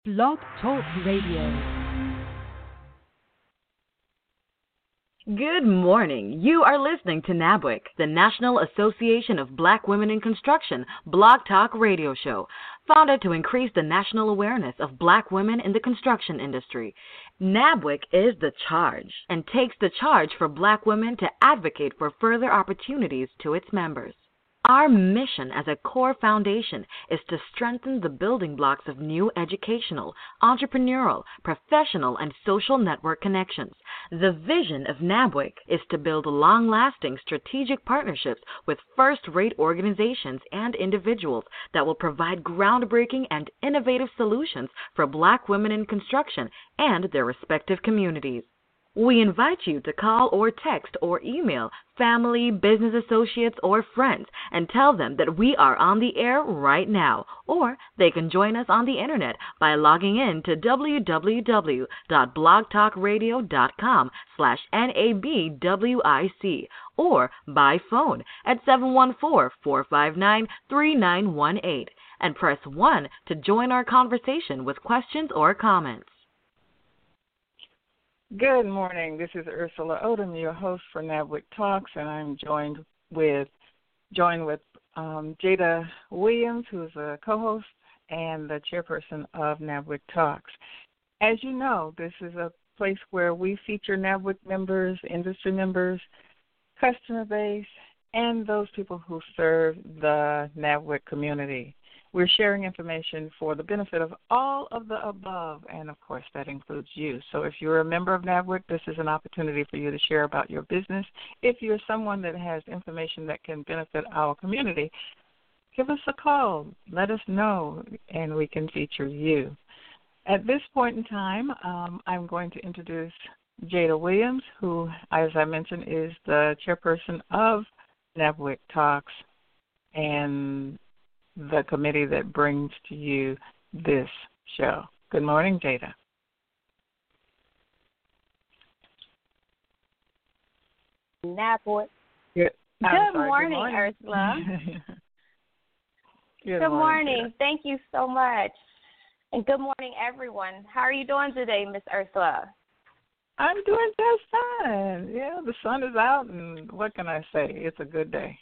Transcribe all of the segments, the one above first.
Blog Talk Radio. Good morning. You are listening to NABWIC, the National Association of Black Women in Construction Blog Talk Radio Show, founded to increase the national awareness of Black women in the construction industry. NABWIC is the charge and takes the charge for Black women to advocate for further opportunities to its members. Our mission as a core foundation is to strengthen the building blocks of new educational, entrepreneurial, professional, and social network connections. The vision of NABWIC is to build long-lasting strategic partnerships with first-rate organizations and individuals that will provide groundbreaking and innovative solutions for Black women in construction and their respective communities. We invite you to call or text or email family, business associates, or friends and tell them that we are on the air right now, or they can join us on the internet by logging in to www.blogtalkradio.com/NABWIC or by phone at 714-459-3918 and press 1 to join our conversation with questions or comments. Good morning. This is Ursula Odom, your host for NABWIC Talks, and I'm joined with Jada Williams, who is a co-host and the chairperson of NABWIC Talks. As you know, this is a place where we feature NABWIC members, industry members, customer base, and those people who serve the NABWIC community. We're sharing information for the benefit of all of the above, and, of course, that includes you. So if you're a member of NABWIC, this is an opportunity for you to share about your business. If you're someone that has information that can benefit our community, give us a call. Let us know, and we can feature you. At this point in time, I'm going to introduce Jada Williams, who, as I mentioned, is the chairperson of NABWIC Talks and the committee that brings to you this show. Good morning, Jada. NABWIC. Good morning, Ursula. Good morning. Thank you so much. And good morning, everyone. How are you doing today, Miss Ursula? I'm doing just fine. Yeah, the sun is out, and what can I say? It's a good day.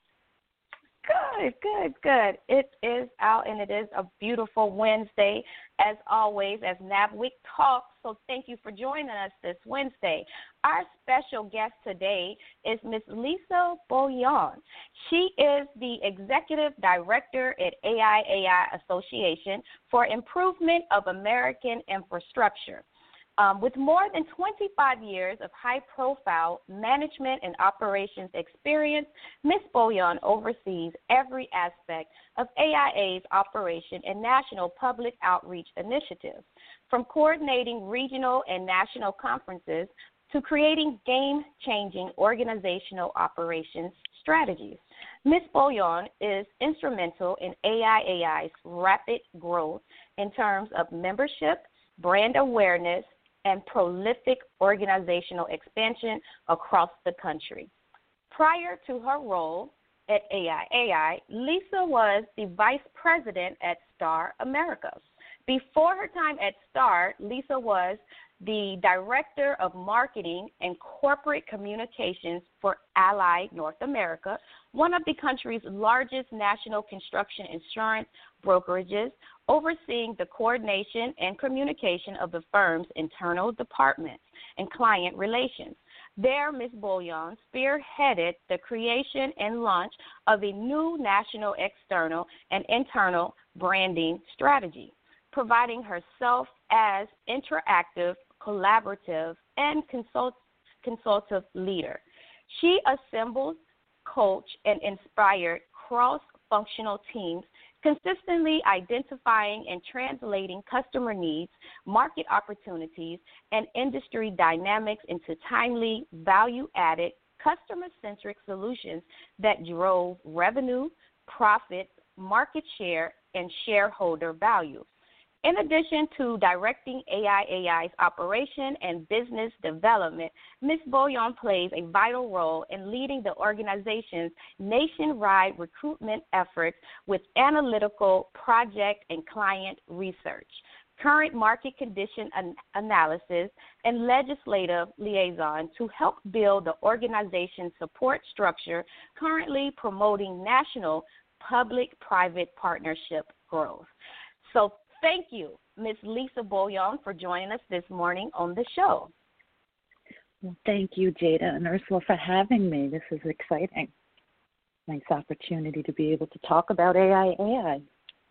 Good. It is out, and it is a beautiful Wednesday, as always, as NABWIC Talks. So thank you for joining us this Wednesday. Our special guest today is Miss Lisa Bouillon. She is the Executive Director at AI Association for Improvement of American Infrastructure. With more than 25 years of high-profile management and operations experience, Ms. Bouillon oversees every aspect of AIA's operation and national public outreach initiatives, from coordinating regional and national conferences to creating game-changing organizational operations strategies. Ms. Bouillon is instrumental in AIA's rapid growth in terms of membership, brand awareness, and prolific organizational expansion across the country. Prior to her role at AIAI, Lisa was the vice president at Star Americas. Before her time at Star, Lisa was the director of marketing and corporate communications for Allied North America, one of the country's largest national construction insurance brokerages, overseeing the coordination and communication of the firm's internal departments and client relations. There, Ms. Bouillon spearheaded the creation and launch of a new national external and internal branding strategy, providing herself as interactive, collaborative, and consultative leader. She assembles, coach, and inspires cross-functional teams, consistently identifying and translating customer needs, market opportunities, and industry dynamics into timely, value-added, customer-centric solutions that drove revenue, profits, market share, and shareholder value. In addition to directing AIAI's operation and business development, Ms. Bouillon plays a vital role in leading the organization's nationwide recruitment efforts with analytical project and client research. current market condition analysis, and legislative liaison to help build the organization's support structure, currently promoting national public-private partnership growth. So thank you, Ms. Lisa Bouillon, for joining us this morning on the show. Well, thank you, Jada and Ursula, for having me. This is exciting. Nice opportunity to be able to talk about AI.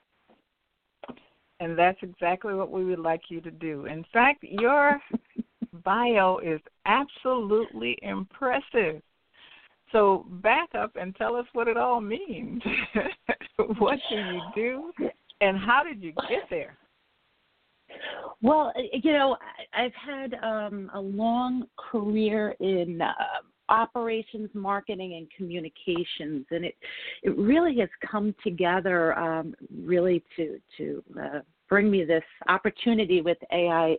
And that's exactly what we would like you to do. In fact, your bio is absolutely impressive. So back up and tell us what it all means. What do you do, and how did you get there? Well, I've had a long career in operations, marketing, and communications, and it really has come together really to bring me this opportunity with AI.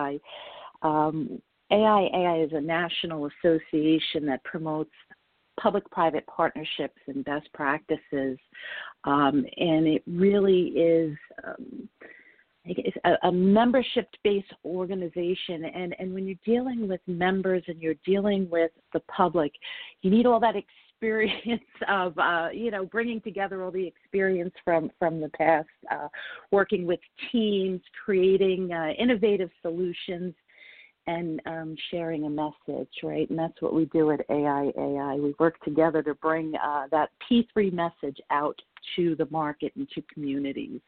AI is a national association that promotes public-private partnerships and best practices, and it really is it's a membership-based organization, and when you're dealing with members and you're dealing with the public, you need all that experience of, bringing together all the experience from the past, working with teams, creating innovative solutions, and sharing a message, right? And that's what we do at AI. We work together to bring that P3 message out to the market and to communities.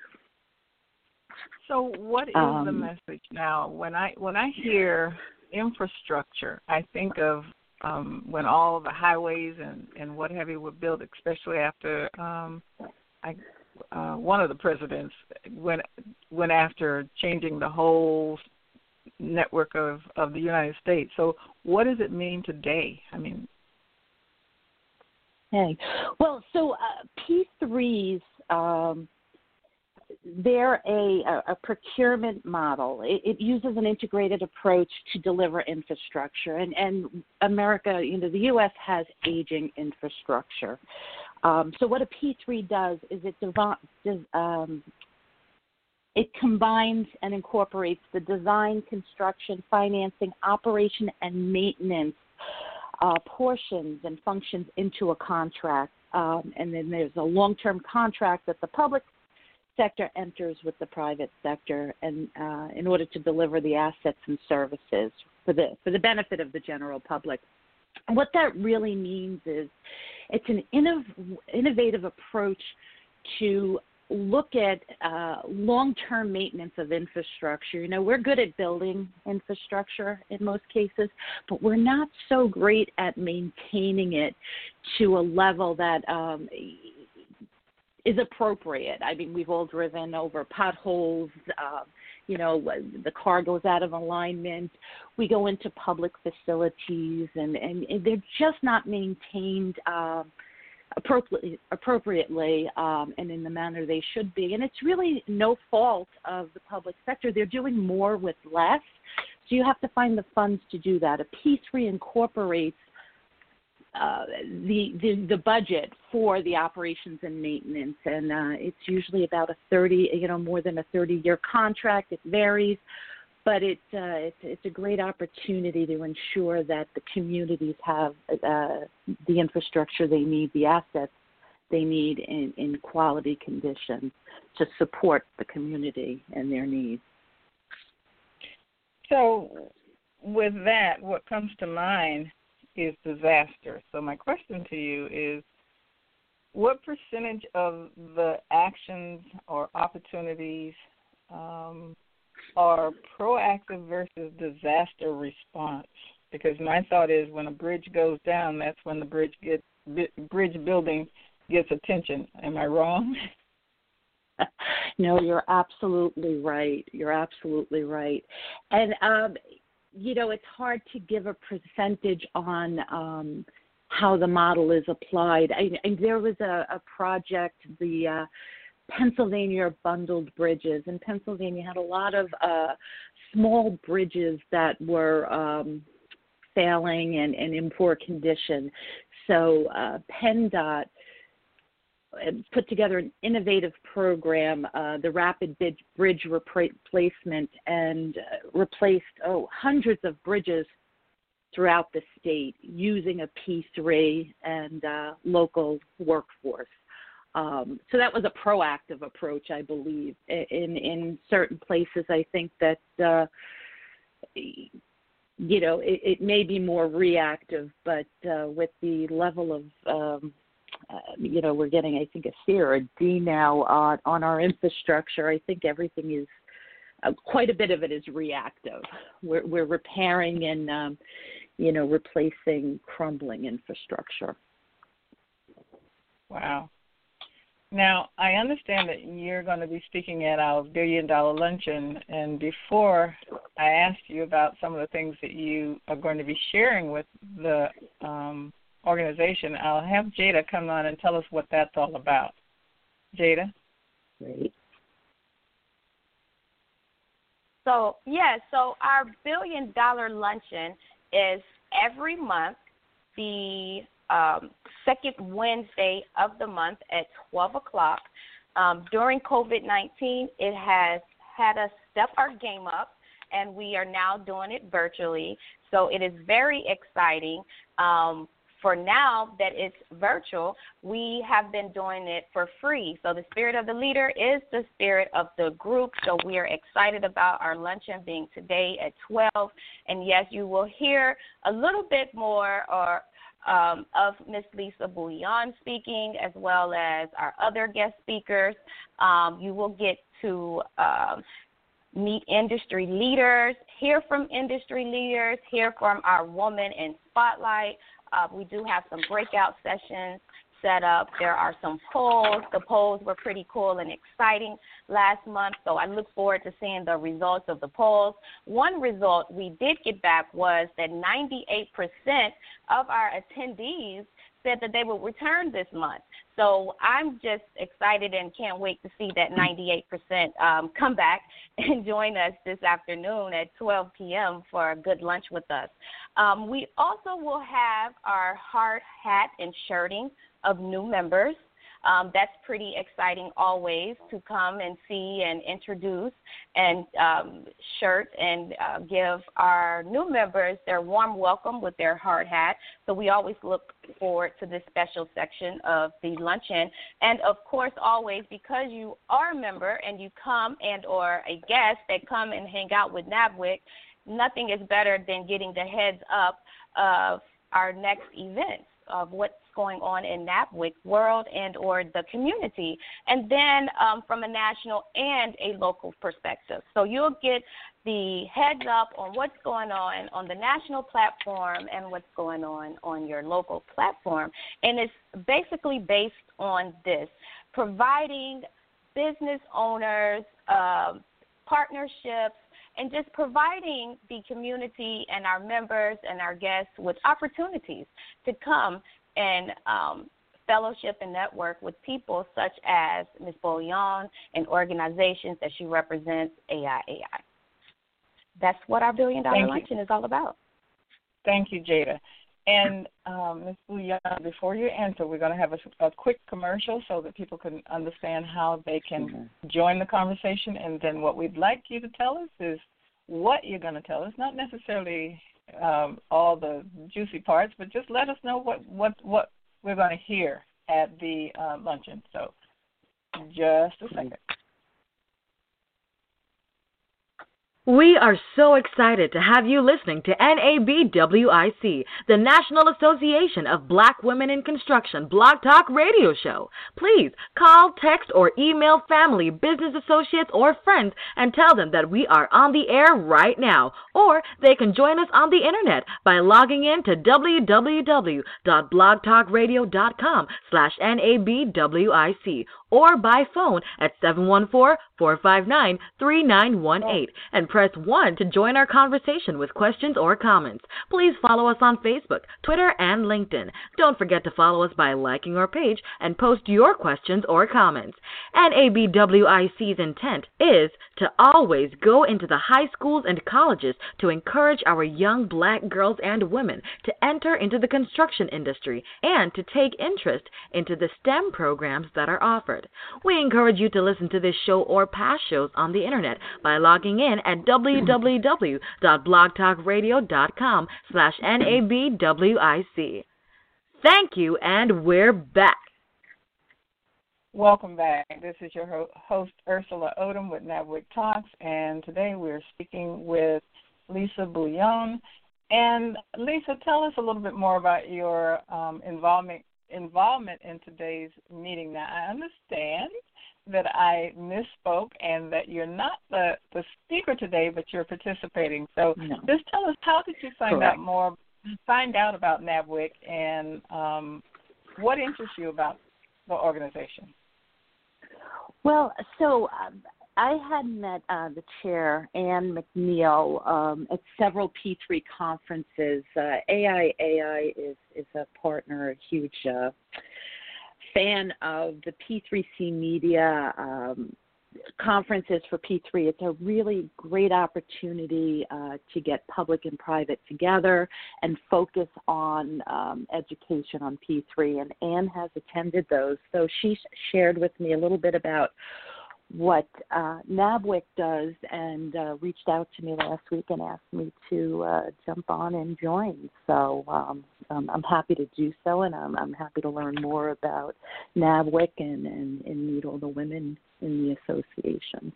So what is the message now? When I hear infrastructure, I think of when all the highways and what have you were built, especially after one of the presidents went after changing the whole network of the United States. So what does it mean today? I mean, well, so P3s. They're a procurement model. It uses an integrated approach to deliver infrastructure. And America, the U.S. has aging infrastructure. So what a P3 does is it combines and incorporates the design, construction, financing, operation, and maintenance portions and functions into a contract. And then there's a long-term contract that the public sector enters with the private sector, and in order to deliver the assets and services for the benefit of the general public. And what that really means is it's an innovative approach to look at long-term maintenance of infrastructure. We're good at building infrastructure in most cases, but we're not so great at maintaining it to a level that is appropriate. I mean, we've all driven over potholes. The car goes out of alignment. We go into public facilities, and they're just not maintained appropriately and in the manner they should be. And it's really no fault of the public sector. They're doing more with less, so you have to find the funds to do that. A P3 incorporates the budget for the operations and maintenance, and it's usually about more than a 30-year contract. It varies, but it's a great opportunity to ensure that the communities have the infrastructure they need, the assets they need in quality conditions to support the community and their needs. So with that, what comes to mind is disaster. So my question to you is, what percentage of the actions or opportunities are proactive versus disaster response? Because my thought is when a bridge goes down, that's when the bridge building gets attention. Am I wrong? No, you're absolutely right. And it's hard to give a percentage on how the model is applied. And there was a project, the Pennsylvania Bundled Bridges, and Pennsylvania had a lot of small bridges that were failing and in poor condition. So PennDOT put together an innovative program, the Rapid Bridge Replacement, and replaced hundreds of bridges throughout the state using a P3 and local workforce. So that was a proactive approach, I believe. In certain places, I think that, it may be more reactive, but with the level of, we're getting, I think, a C or a D now on our infrastructure. I think everything is, quite a bit of it is reactive. We're repairing and, replacing crumbling infrastructure. Wow. Now, I understand that you're going to be speaking at our $1 billion luncheon, and before I asked you about some of the things that you are going to be sharing with the organization, I'll have Jada come on and tell us what that's all about. Jada? Great. So our $1 billion luncheon is every month, the second Wednesday of the month at 12 o'clock. During COVID-19, it has had us step our game up, and we are now doing it virtually. So it is very exciting. For now that it's virtual, we have been doing it for free. So the spirit of the leader is the spirit of the group. So we are excited about our luncheon being today at 12. And yes, you will hear a little bit more of Ms. Lisa Bouillon speaking, as well as our other guest speakers. You will get to meet industry leaders, hear from industry leaders, hear from our Woman in Spotlight. We do have some breakout sessions set up. There are some polls. The polls were pretty cool and exciting last month, so I look forward to seeing the results of the polls. One result we did get back was that 98% of our attendees said that they would return this month. So I'm just excited and can't wait to see that 98% come back and join us this afternoon at 12 p.m. for a good lunch with us. We also will have our hard hat and shirting of new members. That's pretty exciting always to come and see and introduce and shirt and give our new members their warm welcome with their hard hat. So we always look forward to this special section of the luncheon. And, of course, always, because you are a member and you come and or a guest that come and hang out with NABWIC, nothing is better than getting the heads up of our next event, of what's going on in NABWIC world and or the community, and then from a national and a local perspective. So you'll get the heads up on what's going on the national platform and what's going on your local platform. And it's basically based on this, providing business owners partnerships, and just providing the community and our members and our guests with opportunities to come and fellowship and network with people such as Ms. Bouillon and organizations that she represents, AIAI. That's what our $1 billion luncheon is all about. Thank you, Jada. And Ms. Bouillon, before you answer, we're going to have a quick commercial so that people can understand how they can join the conversation. And then what we'd like you to tell us is what you're going to tell us, not necessarily all the juicy parts, but just let us know what we're going to hear at the luncheon. So just a second. We are so excited to have you listening to NABWIC, the National Association of Black Women in Construction Blog Talk Radio Show. Please call, text, or email family, business associates, or friends and tell them that we are on the air right now. Or they can join us on the internet by logging in to www.blogtalkradio.com/NABWIC or by phone at 714-459-3918 and press 1 to join our conversation with questions or comments. Please follow us on Facebook, Twitter, and LinkedIn. Don't forget to follow us by liking our page and post your questions or comments. NABWIC's intent is to always go into the high schools and colleges to encourage our young black girls and women to enter into the construction industry and to take interest into the STEM programs that are offered. We encourage you to listen to this show or past shows on the internet by logging in at www.blogtalkradio.com/NABWIC. Thank you, and we're back. Welcome back. This is your host, Ursula Odom with NABWIC Talks, and today we're speaking with Lisa Bouillon. And Lisa, tell us a little bit more about your involvement in today's meeting. Now, I understand that I misspoke and that you're not the speaker today, but you're participating. So just tell us, how did you find out about NABWIC, and what interests you about the organization? Well, so I had met the chair, Ann McNeil, at several P3 conferences. AI is a partner, a huge fan of the P3C media conferences for P3. It's a really great opportunity to get public and private together and focus on education on P3, and Anne has attended those. So she shared with me a little bit about what NABWIC does and reached out to me last week and asked me to jump on and join. So I'm happy to do so, and I'm happy to learn more about NABWIC and meet all the women in the association.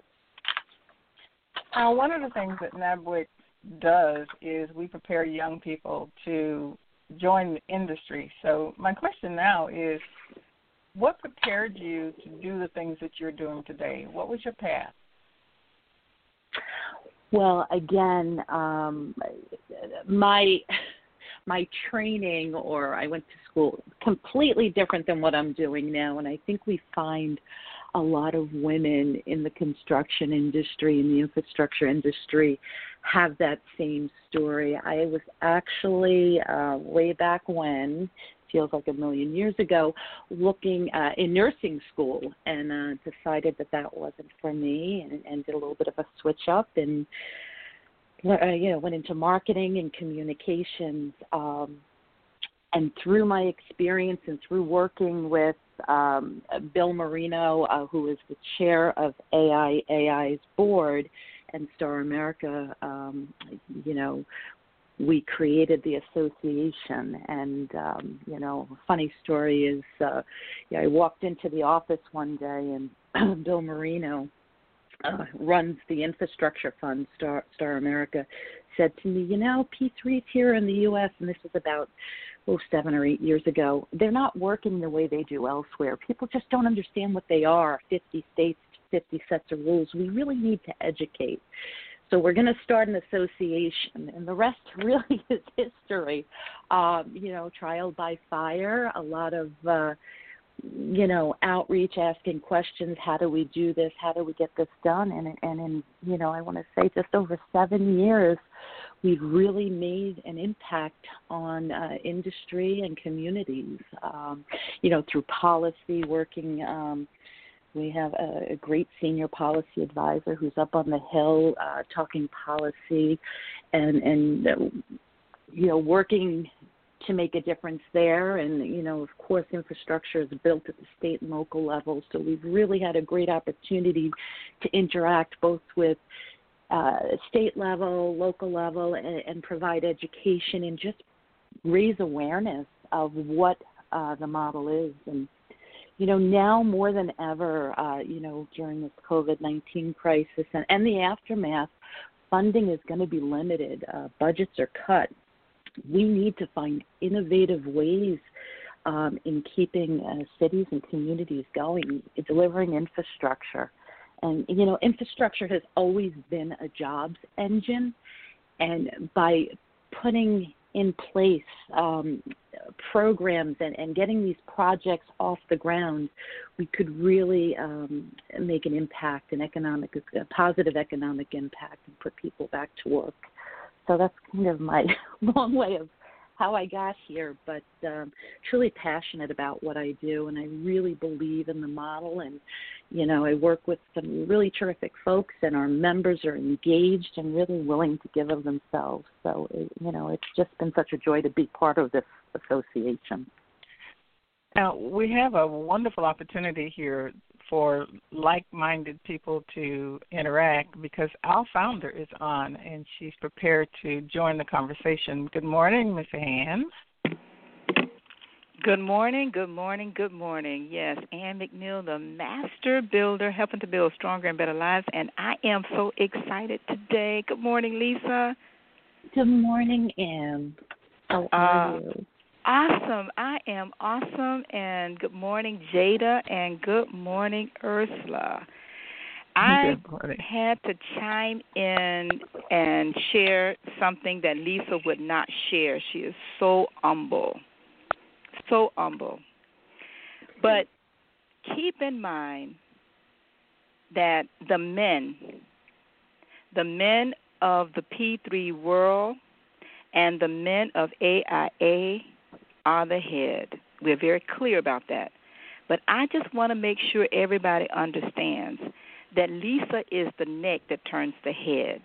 One of the things that NABWIC does is we prepare young people to join the industry. So my question now is, what prepared you to do the things that you're doing today? What was your path? Well, again, my training, or I went to school, completely different than what I'm doing now, and I think we find a lot of women in the construction industry, in the infrastructure industry, have that same story. I was actually, way back when, feels like a million years ago, looking in nursing school, and decided that wasn't for me, and did a little bit of a switch up and went into marketing and communications. And through my experience and through working with Bill Marino, who is the chair of AI's board, and Star America, we created the association. And, funny story is, I walked into the office one day, and Bill Marino runs the infrastructure fund, Star America, said to me, P3's here in the U.S., and this was about 7 or 8 years ago. They're not working the way they do elsewhere. People just don't understand what they are. 50 states, 50 sets of rules. We really need to educate. So we're going to start an association, and the rest really is history. Trial by fire, a lot of, outreach, asking questions. How do we do this? How do we get this done? And in, I want to say just over 7 years, we've really made an impact on industry and communities, through policy, working. We have a great senior policy advisor who's up on the Hill talking policy and working to make a difference there. And, of course, infrastructure is built at the state and local level. So we've really had a great opportunity to interact both with state level, local level, and provide education and just raise awareness of what the model is. And, now more than ever, during this COVID-19 crisis and the aftermath, funding is going to be limited. Budgets are cut. We need to find innovative ways in keeping cities and communities going, delivering infrastructure. And, infrastructure has always been a jobs engine. And by putting in place, programs and getting these projects off the ground, we could really make an impact, a positive economic impact, and put people back to work. So that's kind of my long way of how I got here, but truly passionate about what I do, and I really believe in the model. And, I work with some really terrific folks, and our members are engaged and really willing to give of themselves. So, it's just been such a joy to be part of this association. Now, we have a wonderful opportunity here for like-minded people to interact because our founder is on, and she's prepared to join the conversation. Good morning, Ms. Hands. Good morning, good morning, good morning. Yes, Ann McNeil, the master builder, helping to build stronger and better lives, and I am so excited today. Good morning, Lisa. Good morning, Ann. How are you? Awesome. I am awesome. And good morning, Jada, and good morning, Ursula. I had to chime in and share something that Lisa would not share. She is so humble. So humble. But keep in mind that the men of the P3 world and the men of AIA are the head. We're very clear about that. But I just want to make sure everybody understands that Lisa is the neck that turns the head.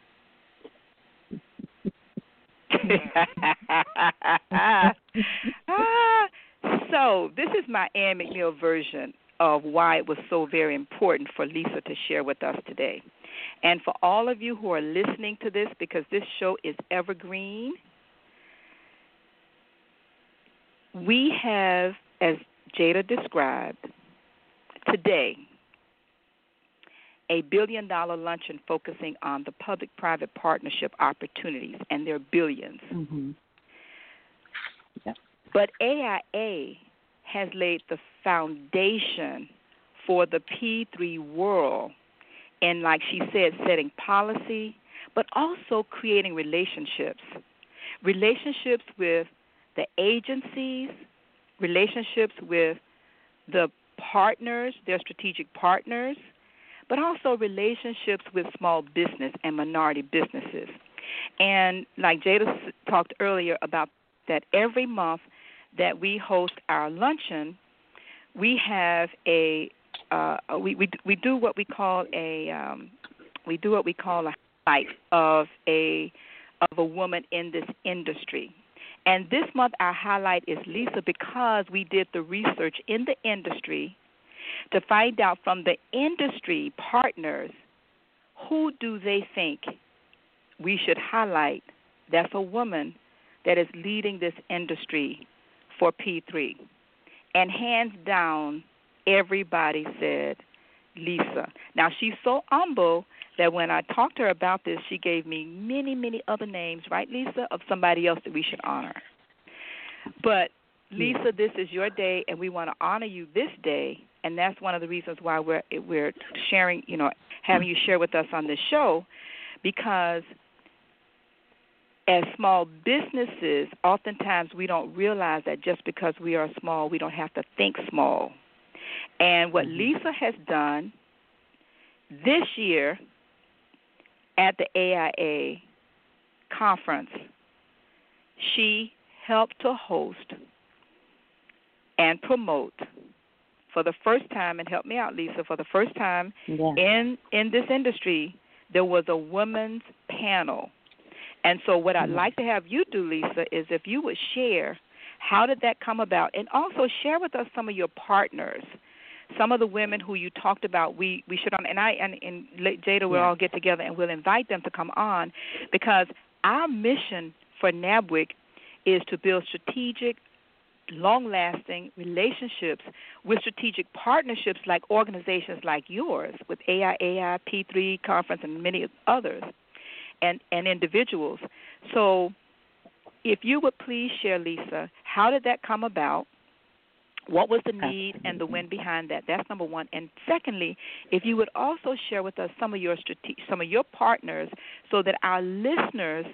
So this is my Ann McNeil version of why it was so very important for Lisa to share with us today. And for all of you who are listening to this, because this show is evergreen, we have, as Jada described, today a $1 billion luncheon focusing on the public-private partnership opportunities, and there are billions. Mm-hmm. Yep. But AIA has laid the foundation for the P3 world in, like she said, setting policy, but also creating relationships with the agencies, relationships with the partners, their strategic partners, but also relationships with small business and minority businesses. And like Jada talked earlier about that, every month that we host our luncheon, we have we do what we call a highlight of a woman in this industry. And this month our highlight is Lisa, because we did the research in the industry to find out from the industry partners who do they think we should highlight that's a woman that is leading this industry for P3. And hands down, everybody said Lisa. Now, she's so humble that when I talked to her about this, she gave me many, many other names, right, Lisa, of somebody else that we should honor. But, Lisa, this is your day, and we want to honor you this day, and that's one of the reasons why we're sharing, having you share with us on this show, because as small businesses, oftentimes we don't realize that just because we are small, we don't have to think small. And what Lisa has done this year at the AIA conference, she helped to host and promote for the first time, and help me out, Lisa, for the first time in this industry, there was a women's panel. And so what I'd like to have you do, Lisa, is if you would share how did that come about, and also share with us some of your partners, some of the women who you talked about we should on, and Jada will all get together and we'll invite them to come on, because our mission for NABWIC is to build strategic, long-lasting relationships with strategic partnerships like organizations like yours, with AIAI, P3 Conference, and many others, and individuals. So if you would please share, Lisa, how did that come about? What was the need and the win behind that? That's number one. And secondly, if you would also share with us some of your partners, so that our listeners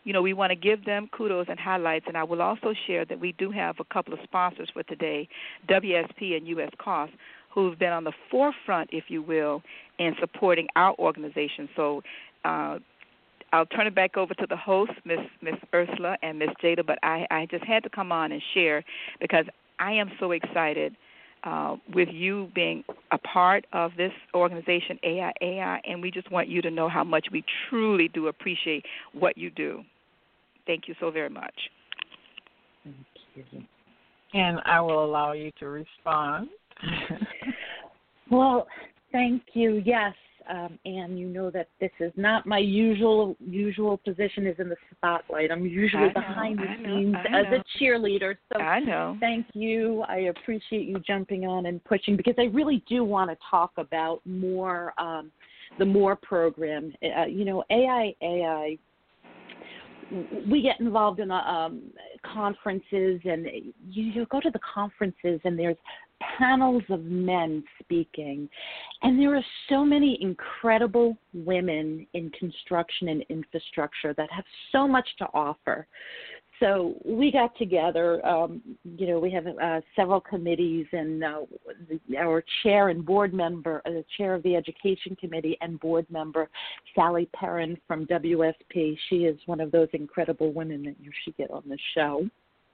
we want to give them kudos and highlights. And I will also share that we do have a couple of sponsors for today, WSP and U.S. COS, who've been on the forefront, if you will, in supporting our organization. So I'll turn it back over to the host, Miss Ursula and Miss Jada, but I just had to come on and share because I am so excited with you being a part of this organization, AI, and we just want you to know how much we truly do appreciate what you do. Thank you so very much. Thank you. And I will allow you to respond. Well, thank you. Yes, and you know that this is not my usual position is in the spotlight. I'm usually behind the scenes as a cheerleader. So I know. Thank you. I appreciate you jumping on and pushing because I really do want to talk about more the MORE program. AI. We get involved in conferences, and you go to the conferences, and there's panels of men speaking, and there are so many incredible women in construction and infrastructure that have so much to offer. So we got together, we have several committees, and our chair and board member, the chair of the education committee and board member, Sally Perrin from WSP, she is one of those incredible women that you should get on the show.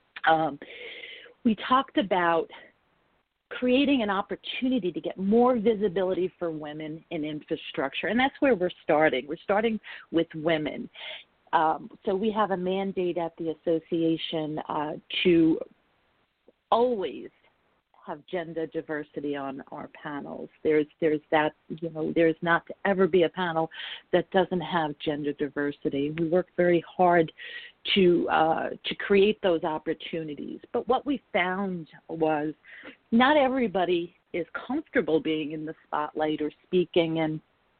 We talked about creating an opportunity to get more visibility for women in infrastructure, and that's where we're starting. We're starting with women. So we have a mandate at the association to always have gender diversity on our panels. There's that, there's not to ever be a panel that doesn't have gender diversity. We work very hard to create those opportunities. But what we found was not everybody is comfortable being in the spotlight or speaking. And,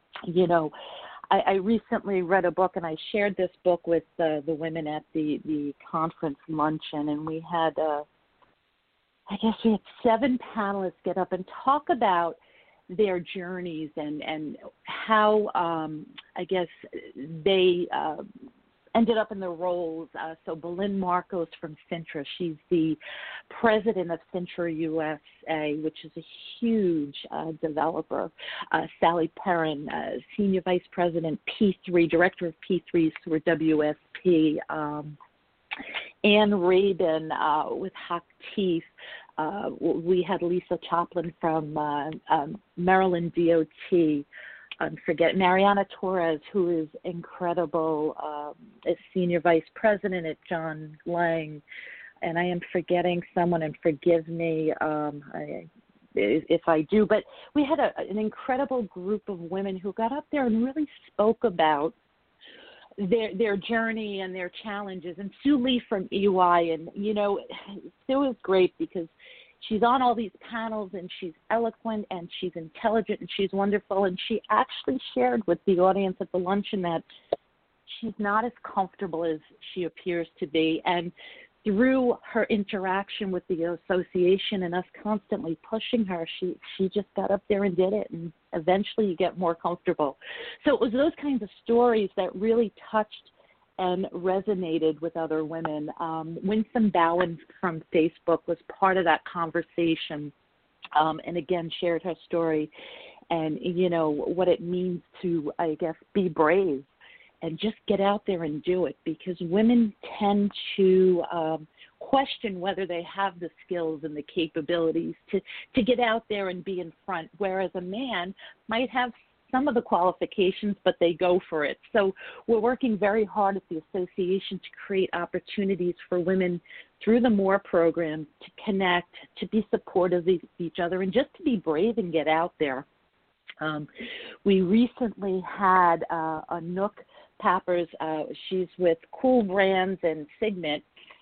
I recently read a book, and I shared this book with the women at the conference luncheon, and we had, we had 7 panelists get up and talk about their journeys and how, they ended up in the roles. So Belynn Marcos from Cintra, she's the president of Cintra USA, which is a huge developer. Sally Perrin, senior vice president, P3, director of P3 for WSP. Ann Rabin with Haktif. We had Lisa Choplin from Maryland DOT. Mariana Torres, who is incredible, is senior vice president at John Lang, and I am forgetting someone, and forgive me if I do, but we had an incredible group of women who got up there and really spoke about their journey and their challenges. And Sue Lee from EY, and Sue is great because she's on all these panels, and she's eloquent, and she's intelligent, and she's wonderful. And she actually shared with the audience at the luncheon that she's not as comfortable as she appears to be. And through her interaction with the association and us constantly pushing her, she just got up there and did it, and eventually you get more comfortable. So it was those kinds of stories that really touched and resonated with other women. Winsome Bowen from Facebook was part of that conversation, and again shared her story and, what it means to, be brave and just get out there and do it, because women tend to question whether they have the skills and the capabilities to get out there and be in front, whereas a man might have some of the qualifications, but they go for it. So we're working very hard at the association to create opportunities for women through the MORE program to connect, to be supportive of each other, and just to be brave and get out there. We recently had Anouk Pappers, she's with Cool Brands and Signet,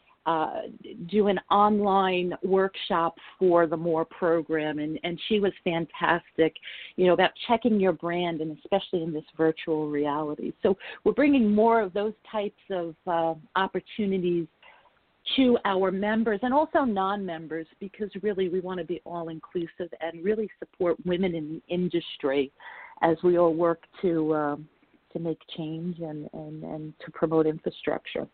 do an online workshop for the MORE program, and she was fantastic, about checking your brand, and especially in this virtual reality. So we're bringing more of those types of opportunities to our members and also non-members, because really we want to be all-inclusive and really support women in the industry as we all work to to make change and to promote infrastructure.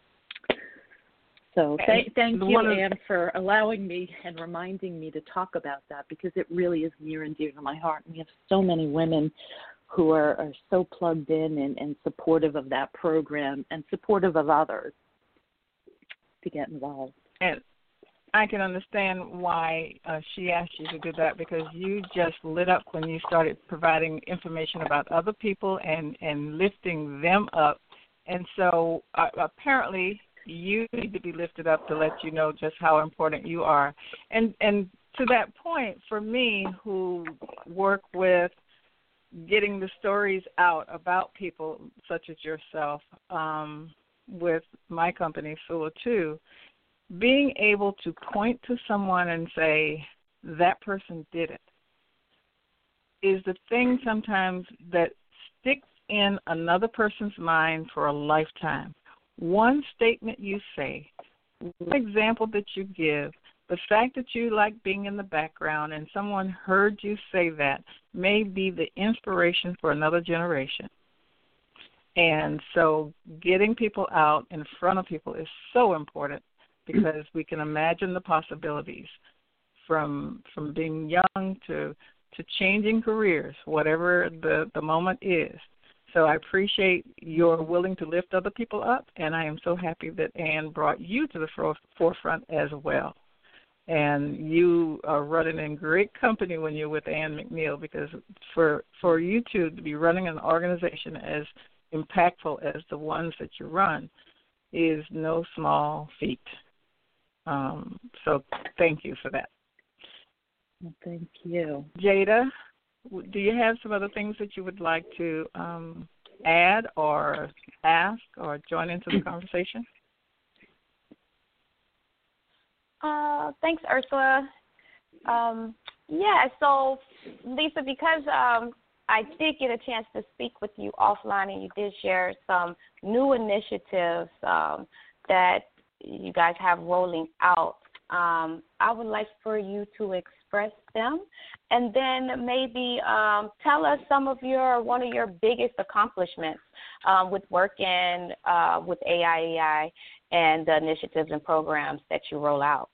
So thank you, Anne, for allowing me and reminding me to talk about that, because it really is near and dear to my heart. And we have so many women who are so plugged in and supportive of that program and supportive of others to get involved. And I can understand why she asked you to do that, because you just lit up when you started providing information about other people and lifting them up. And so apparently you need to be lifted up to let you know just how important you are. And to that point, for me, who work with getting the stories out about people such as yourself with my company, Sula 2, being able to point to someone and say, that person did it, is the thing sometimes that sticks in another person's mind for a lifetime. One statement you say, one example that you give, the fact that you like being in the background and someone heard you say that may be the inspiration for another generation. And so getting people out in front of people is so important, because we can imagine the possibilities from being young to changing careers, whatever the moment is. So I appreciate your willing to lift other people up, and I am so happy that Anne brought you to the forefront as well. And you are running in great company when you're with Anne McNeil, because for you two to be running an organization as impactful as the ones that you run is no small feat. So thank you for that. Well, thank you. Jada, do you have some other things that you would like to add or ask or join into the conversation? Thanks, Ursula. So, Lisa, because I did get a chance to speak with you offline, and you did share some new initiatives that you guys have rolling out. I would like for you to express them, and then maybe tell us one of your biggest accomplishments with working with AIEI and the initiatives and programs that you roll out.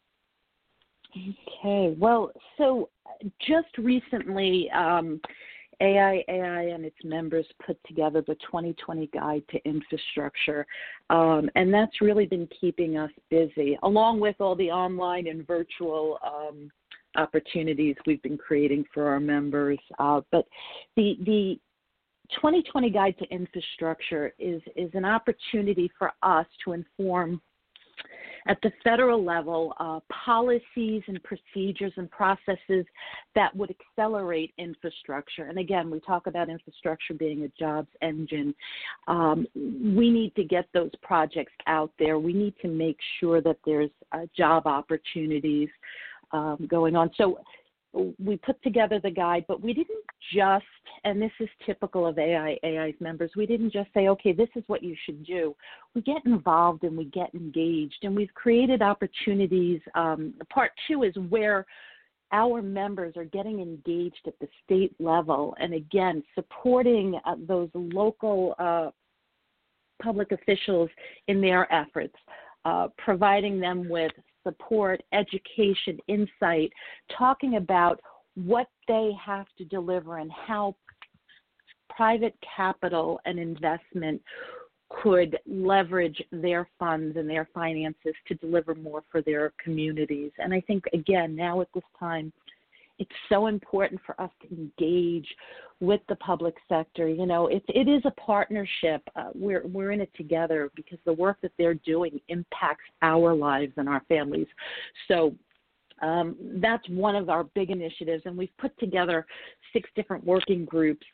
Okay. Well, so just recently, AIEI and its members put together the 2020 Guide to Infrastructure, and that's really been keeping us busy, along with all the online and virtual opportunities we've been creating for our members. But the 2020 Guide to Infrastructure is an opportunity for us to inform at the federal level policies and procedures and processes that would accelerate infrastructure. And again, we talk about infrastructure being a jobs engine. We need to get those projects out there. We need to make sure that there's job opportunities going on. So we put together the guide, but we didn't just, and this is typical of AIEI's members, we didn't just say, okay, this is what you should do. We get involved and we get engaged, and we've created opportunities. Part two is where our members are getting engaged at the state level, and again, supporting those local public officials in their efforts, providing them with support, education, insight, talking about what they have to deliver and how private capital and investment could leverage their funds and their finances to deliver more for their communities. And I think, again, now at this time, it's so important for us to engage with the public sector. You know, it is a partnership. We're in it together because the work that they're doing impacts our lives and our families. So that's one of our big initiatives, and we've put together 6 different working groups,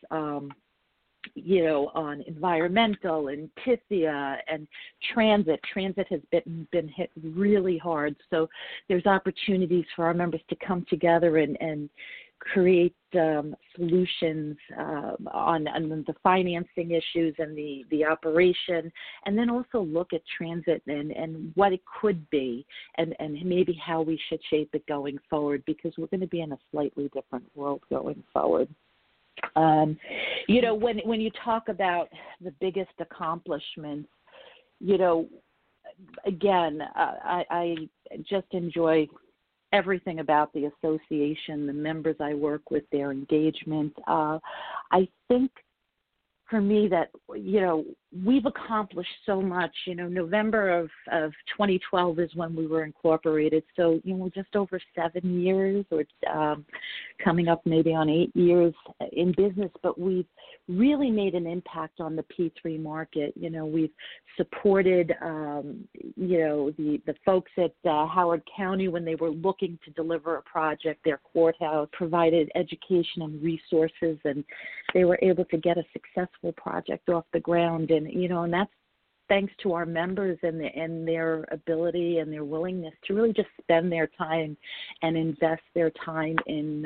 on environmental and TIFIA and transit. Transit has been hit really hard, so there's opportunities for our members to come together and create solutions on the financing issues and the operation, and then also look at transit and what it could be and maybe how we should shape it going forward, because we're going to be in a slightly different world going forward. You know, when you talk about the biggest accomplishments, you know, again, I just enjoy everything about the association, the members I work with, their engagement. I think for me that, you know, we've accomplished so much. You know, November of 2012 is when we were incorporated. So, you know, just over 7 years or coming up maybe on 8 years in business, but we've really made an impact on the P3 market. You know, we've supported, you know, the folks at Howard County when they were looking to deliver a project, their courthouse, provided education and resources, and they were able to get a successful project off the ground. And, you know, and that's thanks to our members and their ability and their willingness to really just spend their time and invest their time in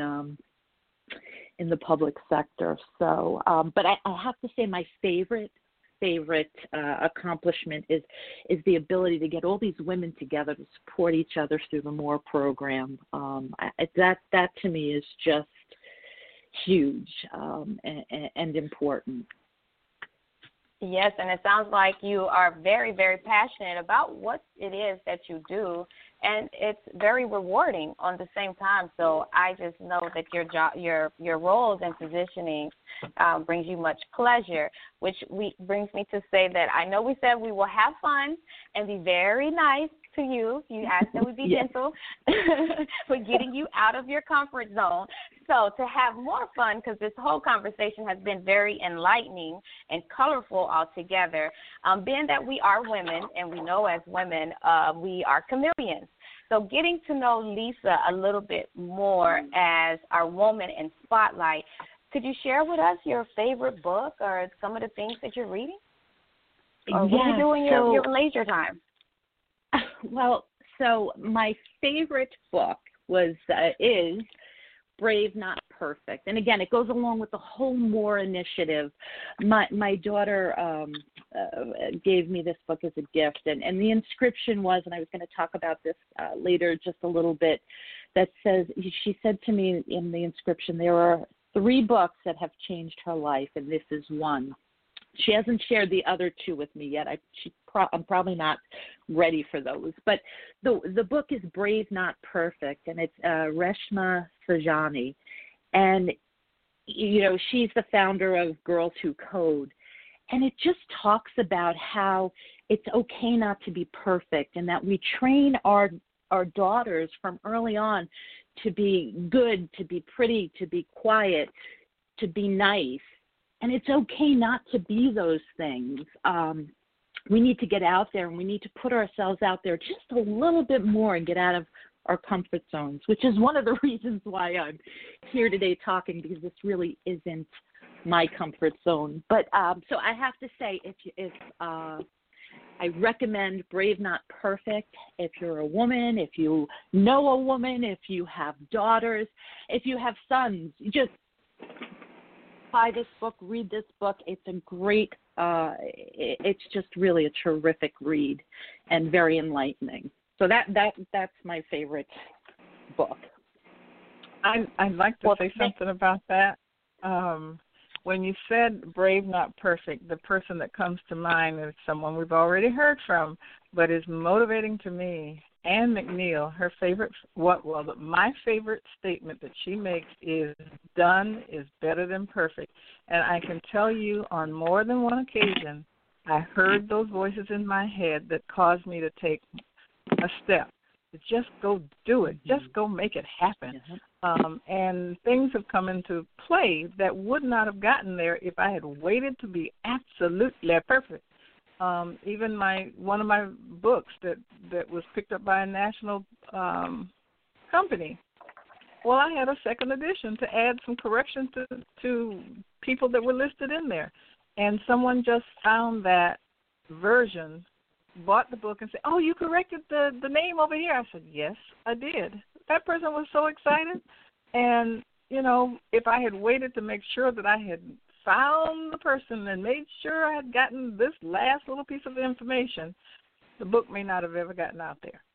the public sector. So, but I have to say my favorite accomplishment is the ability to get all these women together to support each other through the MORE program. That to me is just huge and important. Yes, and it sounds like you are very, very passionate about what it is that you do, and it's very rewarding on the same time. So I just know that your job, your roles and positioning brings you much pleasure, which brings me to say that I know we said we will have fun and be very nice to you. You asked that we be gentle for getting you out of your comfort zone. So to have more fun, because this whole conversation has been very enlightening and colorful altogether, being that we are women and we know as women we are chameleons. So getting to know Lisa a little bit more as our woman in spotlight, could you share with us your favorite book or some of the things that you're reading? Or what do you do in your leisure time? Well, so my favorite book is Brave, Not Perfect. And again, it goes along with the whole MORE initiative. My daughter gave me this book as a gift, and the inscription was, and I was going to talk about this later just a little bit, that says, she said to me in the inscription, there are 3 books that have changed her life, and this is one. She hasn't shared the other 2 with me yet. I'm probably not ready for those. But the book is Brave, Not Perfect, and it's Reshma Saujani. And, you know, she's the founder of Girls Who Code. And it just talks about how it's okay not to be perfect and that we train our daughters from early on to be good, to be pretty, to be quiet, to be nice. And it's okay not to be those things. We need to get out there and we need to put ourselves out there just a little bit more and get out of our comfort zones, which is one of the reasons why I'm here today talking, because this really isn't my comfort zone. But so I have to say, if I recommend Brave, Not Perfect. If you're a woman, if you know a woman, if you have daughters, if you have sons, just buy this book, read this book. It's a great, it's just really a terrific read and very enlightening. So that's my favorite book. I'd like to say something about that. When you said Brave, Not Perfect, the person that comes to mind is someone we've already heard from, but is motivating to me, Anne McNeil. Her favorite, my favorite statement that she makes is, done is better than perfect. And I can tell you on more than one occasion, I heard those voices in my head that caused me to take a step. Just go do it. Just go make it happen. And things have come into play that would not have gotten there if I had waited to be absolutely perfect. Even one of my books that was picked up by a national company, well, I had a second edition to add some corrections to people that were listed in there. And someone just found that version, bought the book, and said, oh, you corrected the name over here. I said, yes, I did. That person was so excited. And, you know, if I had waited to make sure that I had found the person and made sure I had gotten this last little piece of information, the book may not have ever gotten out there.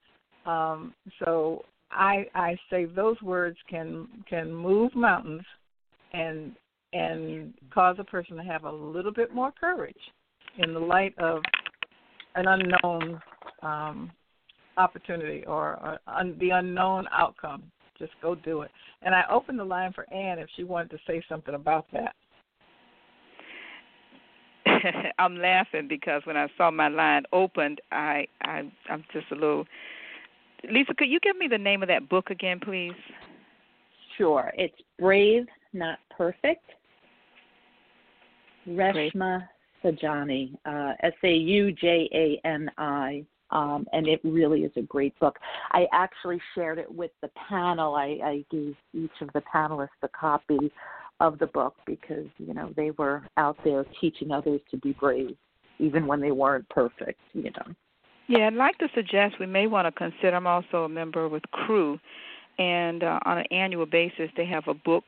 So I say those words can move mountains, and and cause a person to have a little bit more courage in the light of an unknown opportunity or the unknown outcome. Just go do it. And I opened the line for Ann if she wanted to say something about that. I'm laughing because when I saw my line opened, I'm just a little. Lisa, could you give me the name of that book again, please? Sure. It's Brave, Not Perfect. Reshma Saujani, Saujani, and it really is a great book. I actually shared it with the panel. I gave each of the panelists a copy of the book because, you know, they were out there teaching others to be brave, even when they weren't perfect, you know. Yeah, I'd like to suggest we may want to consider, I'm also a member with Crew, and on an annual basis they have a book.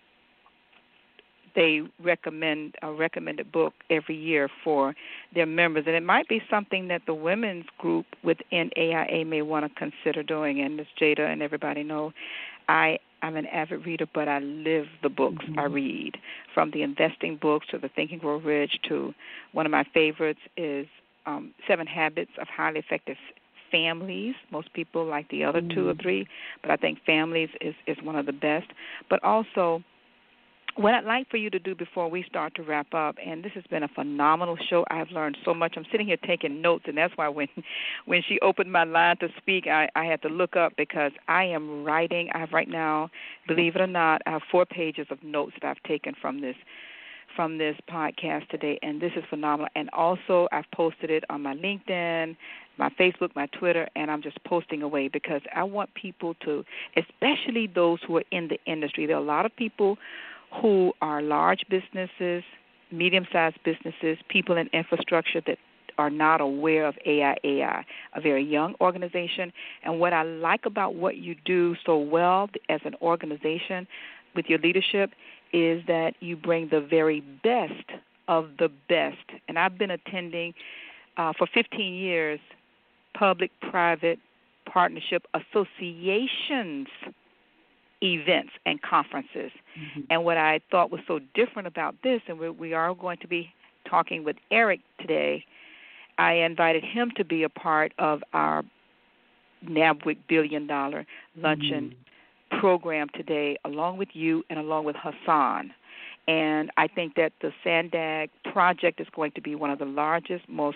They recommend a recommended book every year for their members, and it might be something that the women's group within AIA may want to consider doing. And as Jada and everybody know, I'm an avid reader, but I live the books I read, from the investing books to the Think and Grow Rich to one of my favorites is 7 Habits of Highly Effective Families. Most people like the other 2 or 3, but I think Families is one of the best. But also, what I'd like for you to do before we start to wrap up, and this has been a phenomenal show. I've learned so much. I'm sitting here taking notes, and that's why when she opened my line to speak, I had to look up because I am writing. I have right now, believe it or not, I have 4 pages of notes that I've taken from this podcast today, and this is phenomenal. And also, I've posted it on my LinkedIn, my Facebook, my Twitter, and I'm just posting away because I want people to, especially those who are in the industry. There are a lot of people who are large businesses, medium-sized businesses, people in infrastructure that are not aware of AIAI, a very young organization. And what I like about what you do so well as an organization with your leadership is that you bring the very best of the best. And I've been attending for 15 years public-private partnership associations events and conferences. And what I thought was so different about this, and we are going to be talking with Eric today, I invited him to be a part of our NABWIC $1 billion luncheon program today, along with you and along with Hassan. And I think that the Sandag project is going to be one of the largest, most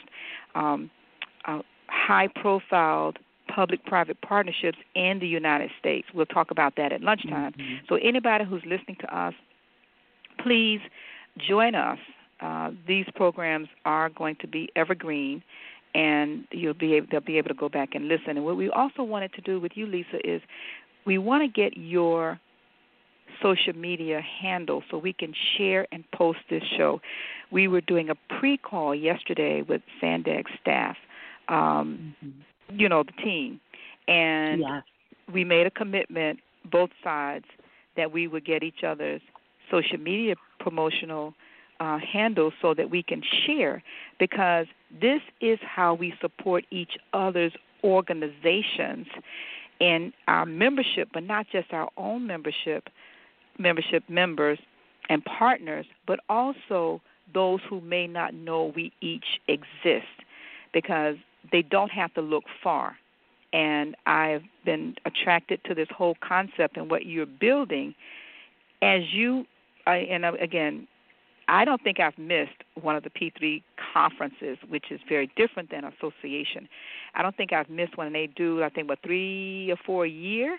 high-profiled public-private partnerships in the United States. We'll talk about that at lunchtime. So anybody who's listening to us, please join us. These programs are going to be evergreen, and they'll be able to go back and listen. And what we also wanted to do with you, Lisa, is we want to get your social media handle so we can share and post this show. We were doing a pre-call yesterday with Sandag's staff, you know, the team, and we made a commitment, both sides, that we would get each other's social media promotional handles so that we can share, because this is how we support each other's organizations and our membership, but not just our own membership members and partners, but also those who may not know we each exist, because they don't have to look far. And I've been attracted to this whole concept and what you're building as you, again, I don't think I've missed one of the P3 conferences, which is very different than association. I don't think I've missed one. And they do, I think, 3 or 4 a year?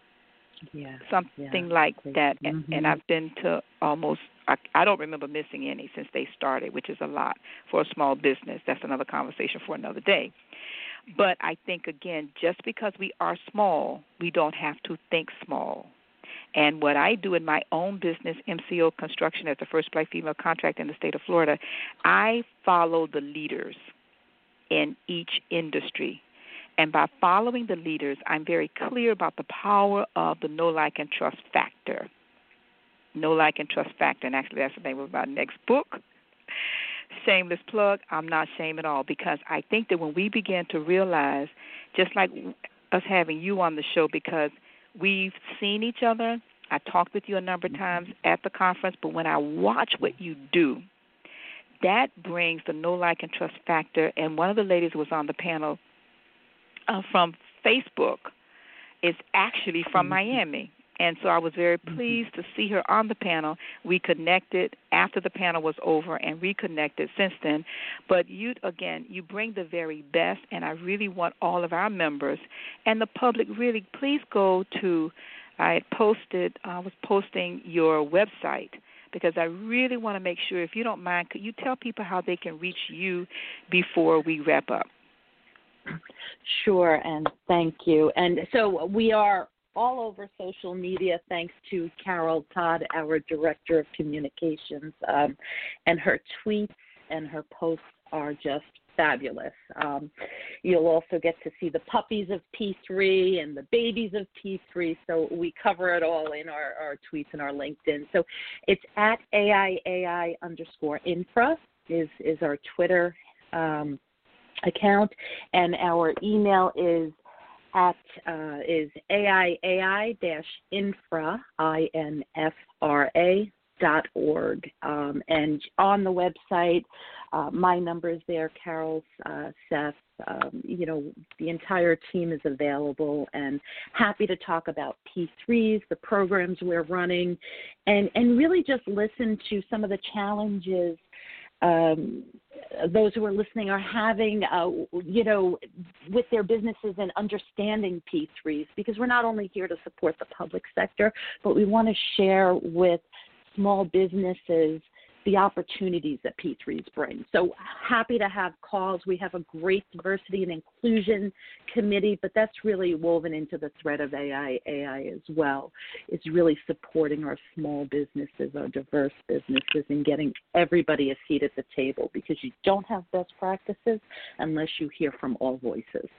Something like that. And I've been to almost, I don't remember missing any since they started, which is a lot for a small business. That's another conversation for another day. But I think, again, just because we are small, we don't have to think small. And what I do in my own business, MCO Construction, as the first Black female contractor in the state of Florida, I follow the leaders in each industry. And by following the leaders, I'm very clear about the power of the know, like, and trust factor. Know, like, and trust factor. And actually, that's the name of my next book. Shameless plug. I'm not shame at all, because I think that when we begin to realize, just like us having you on the show, because we've seen each other, I talked with you a number of times at the conference, but when I watch what you do, that brings the know, like, and trust factor. And one of the ladies was on the panel from Facebook. Is actually from Miami. And so I was very pleased to see her on the panel. We connected after the panel was over and reconnected since then. But you bring the very best, and I really want all of our members and the public really, please go to, I was posting your website, because I really want to make sure, if you don't mind, could you tell people how they can reach you before we wrap up? Sure, and thank you. And so we are all over social media, thanks to Carol Todd, our Director of Communications, and her tweets and her posts are just fabulous. You'll also get to see the puppies of P3 and the babies of P3, so we cover it all in our tweets and our LinkedIn. So it's at AIAI_infra is our Twitter account, and our email is AIAI-infra, INFRA.org. And on the website, my number is there, Carol's, Seth, the entire team is available and happy to talk about P3s, the programs we're running, and really just listen to some of the challenges those who are listening are having, with their businesses and understanding P3s, because we're not only here to support the public sector, but we want to share with small businesses the opportunities that P3s bring. So happy to have calls. We have a great diversity and inclusion committee, but that's really woven into the thread of AI as well. It's really supporting our small businesses, our diverse businesses, and getting everybody a seat at the table, because you don't have best practices unless you hear from all voices.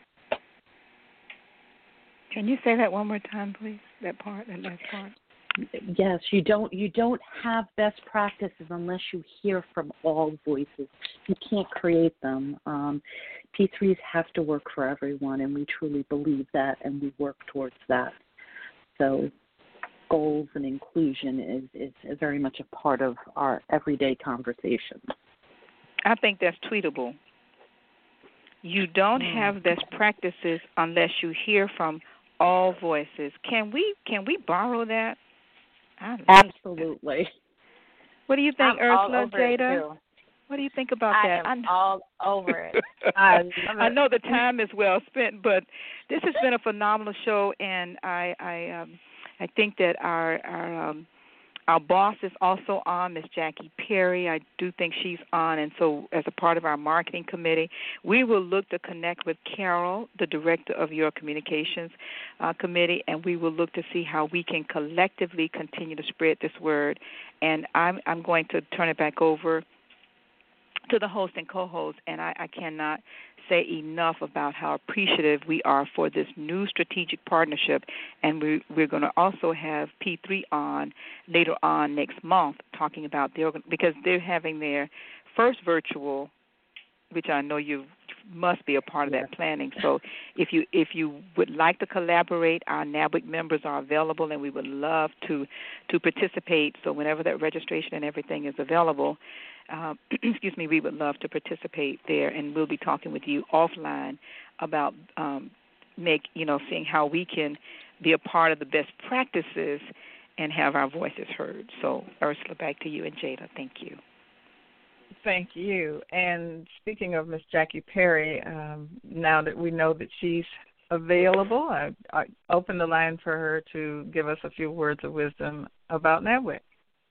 Can you say that one more time, please? That last part. Yes, you don't have best practices unless you hear from all voices. You can't create them. P3s have to work for everyone, and we truly believe that, and we work towards that. So goals and inclusion is very much a part of our everyday conversation. I think that's tweetable. You don't have best practices unless you hear from all voices. Can we borrow that? Absolutely. What do you think, Ursula, Jada? What do you think about that? I'm all over it. I know the time is well spent, but this has been a phenomenal show, and I think that our boss is also on, Miss Jackie Perry. I do think she's on, and so as a part of our marketing committee, we will look to connect with Carol, the director of your communications committee, and we will look to see how we can collectively continue to spread this word. And I'm going to turn it back over to the host and co-host, and I cannot say enough about how appreciative we are for this new strategic partnership, and we're going to also have P3 on later on next month talking about because they're having their first virtual, which I know you must be a part of that planning. So if you would like to collaborate, our NABWIC members are available, and we would love to participate. So whenever that registration and everything is available, we would love to participate there, and we'll be talking with you offline about seeing how we can be a part of the best practices and have our voices heard. So, Ursula, back to you, and Jada, thank you. Thank you. And speaking of Miss Jackie Perry, now that we know that she's available, I open the line for her to give us a few words of wisdom about NABWIC.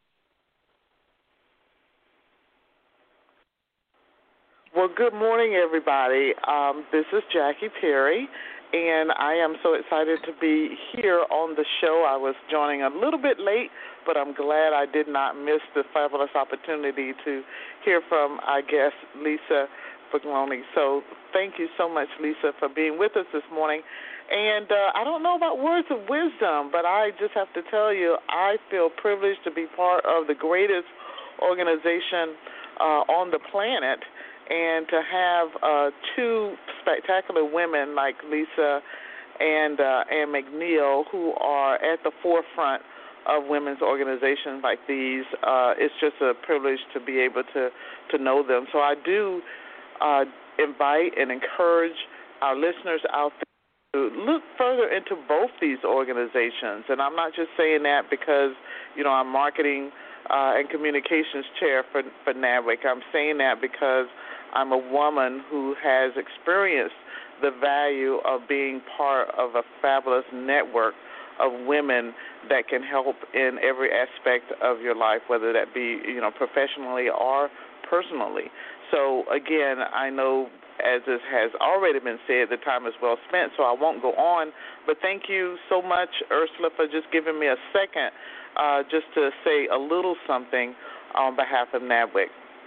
Well, good morning, everybody. This is Jackie Perry, and I am so excited to be here on the show. I was joining a little bit late, but I'm glad I did not miss the fabulous opportunity to hear from our guest, Lisa Fagnoni. So thank you so much, Lisa, for being with us this morning. And I don't know about words of wisdom, but I just have to tell you, I feel privileged to be part of the greatest organization on the planet, and to have two spectacular women like Lisa and McNeil, who are at the forefront of women's organizations like these. It's just a privilege to be able to know them. So I do invite and encourage our listeners out there to look further into both these organizations. And I'm not just saying that because, I'm marketing and communications chair for NABWIC. I'm saying that because I'm a woman who has experienced the value of being part of a fabulous network of women that can help in every aspect of your life, whether that be, professionally or personally. So, again, I know, as it has already been said, the time is well spent, so I won't go on. But thank you so much, Ursula, for just giving me a second just to say a little something on behalf of NABWIC.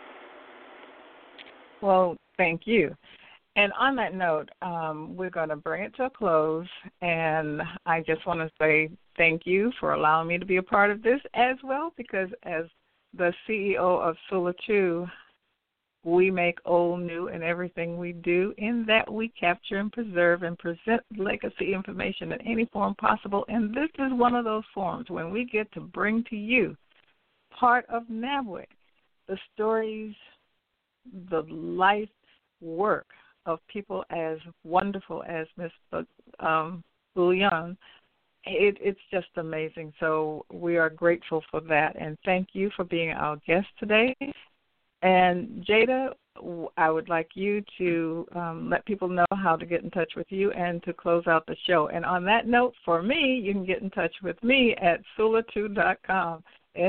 Well, thank you. And on that note, we're going to bring it to a close, and I just want to say thank you for allowing me to be a part of this as well, because as the CEO of Sula 2, we make old new in everything we do, in that we capture and preserve and present legacy information in any form possible. And this is one of those forms when we get to bring to you, part of NABWIC, the stories, the life work of people as wonderful as Ms. Bouillon. It's just amazing. So we are grateful for that. And thank you for being our guest today. And Jada, I would like you to let people know how to get in touch with you and to close out the show. And on that note, for me, you can get in touch with me at sula2.com,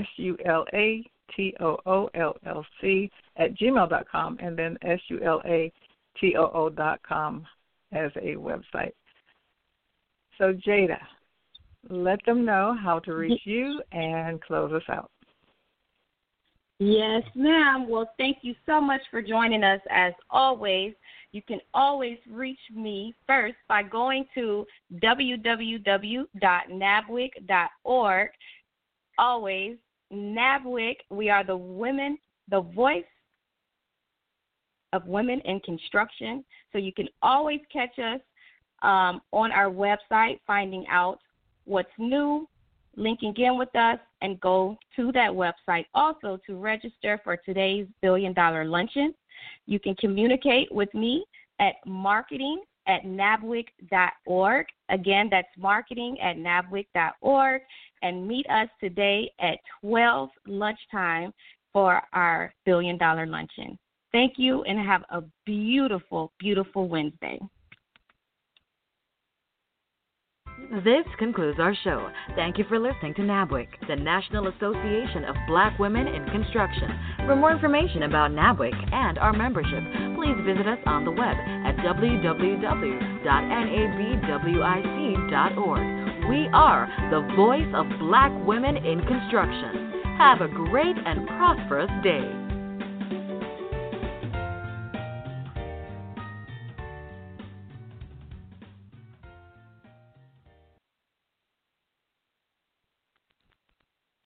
SULATOOLLC @gmail.com, and then SULATOO.com as a website. So, Jada, let them know how to reach you and close us out. Yes, ma'am. Well, thank you so much for joining us as always. You can always reach me first by going to www.nabwic.org. Always, NABWIC, we are the voice of women in construction. So you can always catch us on our website, finding out what's new, linking in with us, and go to that website also to register for today's $1 Billion Luncheon. You can communicate with me at marketing@nabwic.org. Again, that's marketing@nabwic.org. And meet us today at 12 lunchtime for our $1 Billion Luncheon. Thank you, and have a beautiful, beautiful Wednesday. This concludes our show. Thank you for listening to NABWIC, the National Association of Black Women in Construction. For more information about NABWIC and our membership, please visit us on the web at www.nabwic.org. We are the voice of Black women in construction. Have a great and prosperous day.